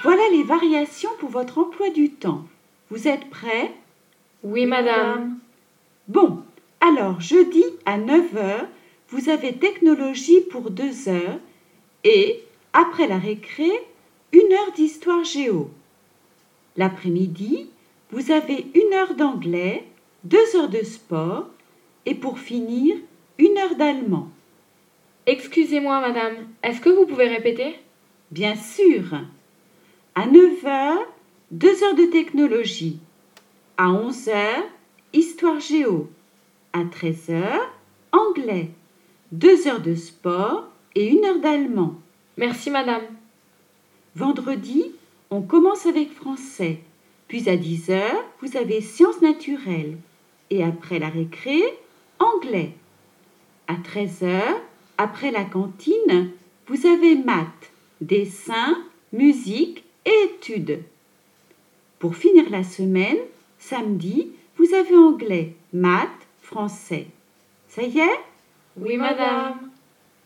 Voilà les variations pour votre emploi du temps. Vous êtes prêts? Oui, madame. Bon, alors jeudi à 9 heures, vous avez technologie pour 2 heures et, après la récré, 1 heure d'histoire géo. L'après-midi, vous avez 1 heure d'anglais, 2 heures de sport et pour finir, 1 heure d'allemand. Excusez-moi, madame. Est-ce que vous pouvez répéter? Bien sûr. À 9 heures, 2 heures de technologie. À 11 heures, histoire géo. À 13 heures, anglais. 2 heures de sport et 1 heure d'allemand. Merci, madame. Vendredi, on commence avec français. Puis à 10 heures, vous avez sciences naturelles. Et après la récré, anglais. À 13 heures, après la cantine, vous avez maths, dessin, musique et études. Pour finir la semaine, samedi, vous avez anglais, maths, français. Ça y est? Oui, madame.